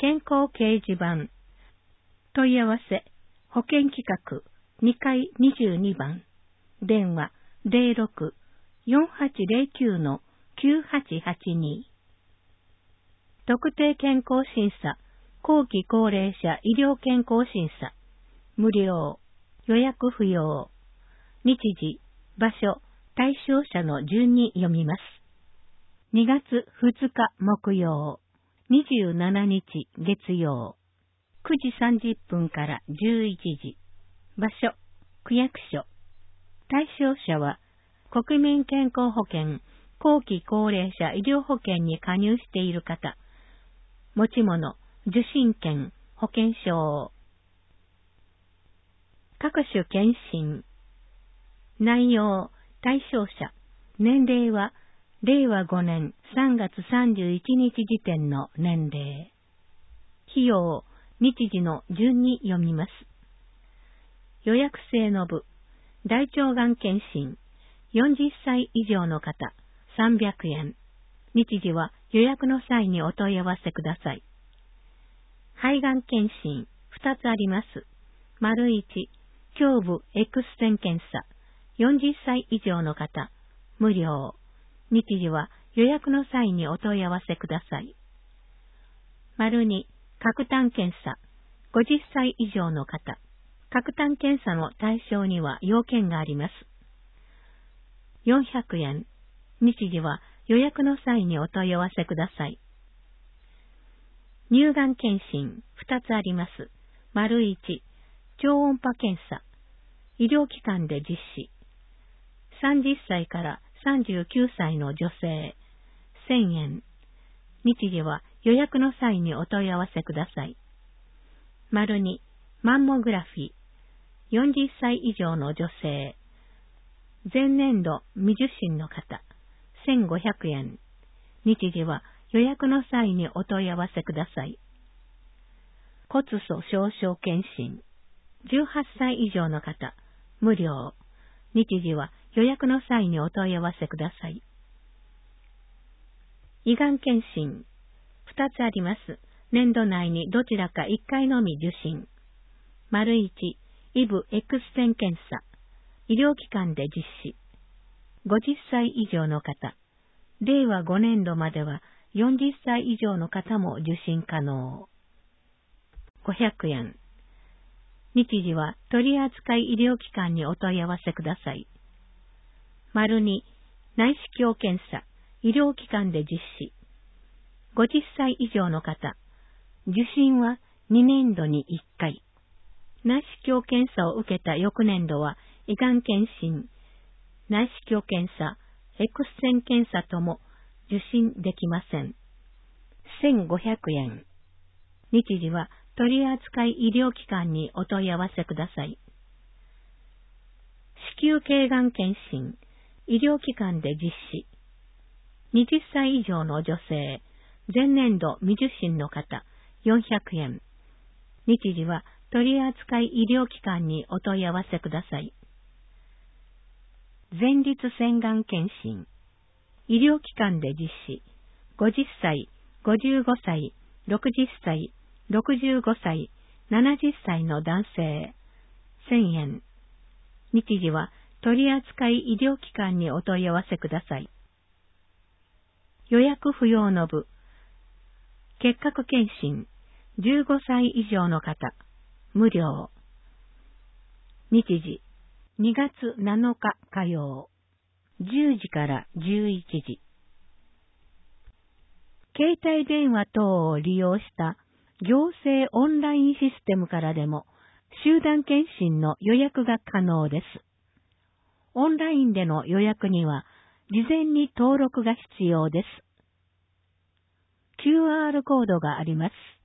健康掲示板。問い合わせ、保険企画、2階22番。電話、06-4809-9882。特定健康審査、後期高齢者医療健康審査。無料、予約不要。日時、場所、対象者の順に読みます。2月2日木曜、27日月曜、9時30分から11時。場所、区役所。対象者は、国民健康保険、後期高齢者医療保険に加入している方。持ち物、受診券、保険証。各種検診。内容、対象者。年齢は、令和5年3月31日時点の年齢。費用、日時の順に読みます。予約制の部、大腸がん検診、40歳以上の方、300円。日時は予約の際にお問い合わせください。肺がん検診、2つあります。丸1、胸部 X 線検査、40歳以上の方、無料。日時は予約の際にお問い合わせください。丸2、角炭検査、50歳以上の方。角炭検査の対象には要件があります。400円。日時は予約の際にお問い合わせください。乳がん検診、2つあります。丸1、超音波検査。医療機関で実施。30歳から39歳の女性、1000円。日時は予約の際にお問い合わせください。丸2、マンモグラフィー。40歳以上の女性。前年度未受診の方、1500円。日時は予約の際にお問い合わせください。骨粗鬆症検診。18歳以上の方、無料。日時は予約の際にお問い合わせください。胃がん検診。2つあります。年度内にどちらか1回のみ受診。丸1、イブ X 線検査。医療機関で実施。50歳以上の方。令和5年度までは40歳以上の方も受診可能。500円。日時は取扱医療機関にお問い合わせください。丸2、内視鏡検査。医療機関で実施。50歳以上の方。受診は2年度に1回。内視鏡検査を受けた翌年度は、胃がん検診、内視鏡検査、X 線検査とも受診できません。1500円。日時は取扱医療機関にお問い合わせください。子宮頸がん検診、医療機関で実施。20歳以上の女性、前年度未受診の方、400円。日時は取扱医療機関にお問い合わせください。前立腺がん検診。医療機関で実施。50歳、55歳、60歳、65歳、70歳の男性。1000円。日時は取扱医療機関にお問い合わせください。予約不要の部。結核検診。15歳以上の方。無料。日時、2月7日火曜、10時から11時。携帯電話等を利用した行政オンラインシステムからでも集団検診の予約が可能です。オンラインでの予約には事前に登録が必要です。QR コードがあります。